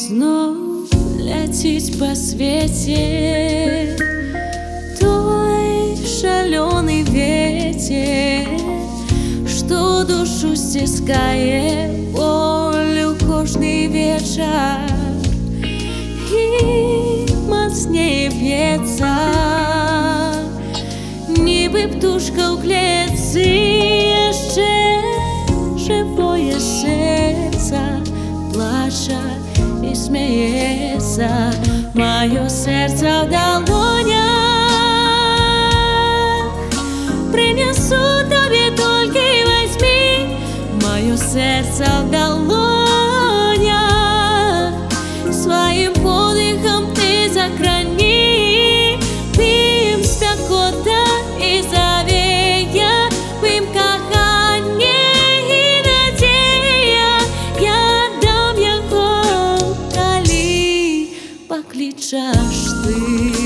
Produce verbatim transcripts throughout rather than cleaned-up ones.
знов летить по свете той шаленый ветер, что душу стискает болью кожный вечер, и мацнее б'ється, ніби птушка у клетці, ще живое серце плаче и смеется. Мое сердце в долонях принесу тебе, только и возьми. Мое сердце в долонях своим подыхом ты сохрани. Пим спекота и завея, пим кохание и надея. Я дам его, коли покличешь ты.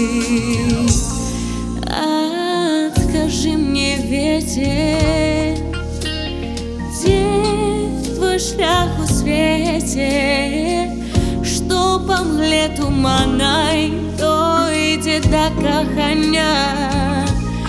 Откажи мне, ветер, где твой шлях у свете, что по мгле туманной дойде до кохання,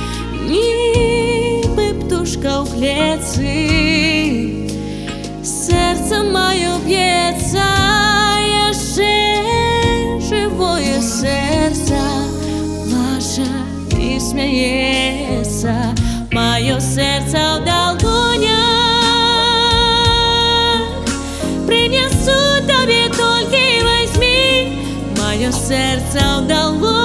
ніби птушка у клетці, серце моє б'ється, я ще живое серце плаче и смеется. Мое сердце в долонях принесу тебе, только и возьми. Мое сердце в долонях